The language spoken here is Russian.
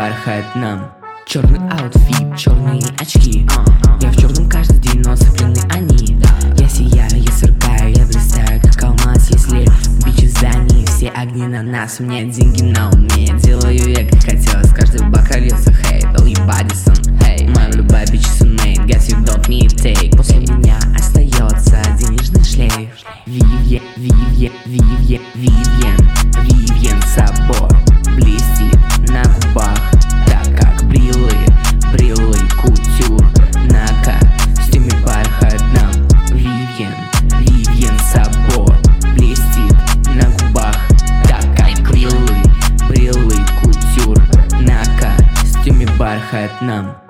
бархатном. Черный аутфит, черные очки. Я в черном каждый день, но цеплены они. Я сияю, я сверкаю, я блистаю, как алмаз. Если бичи в здании, все огни на нас. У меня деньги на уме, делаю я как хотелось. Каждый бокал льется хейт, Ли Бадисон. Моя любая bitch is a mate, guess you don't need take. После меня остается денежный шлейф. Вивьен, Вивьен, Вивьен, Вивьен, Вивьен собор блестит на губах, так как бриллы, бриллы кутюр на костюме бархатном. Вивьен, Вивьен собор блестит на губах, так как бриллы, бриллы кутюр на костюме бархатном.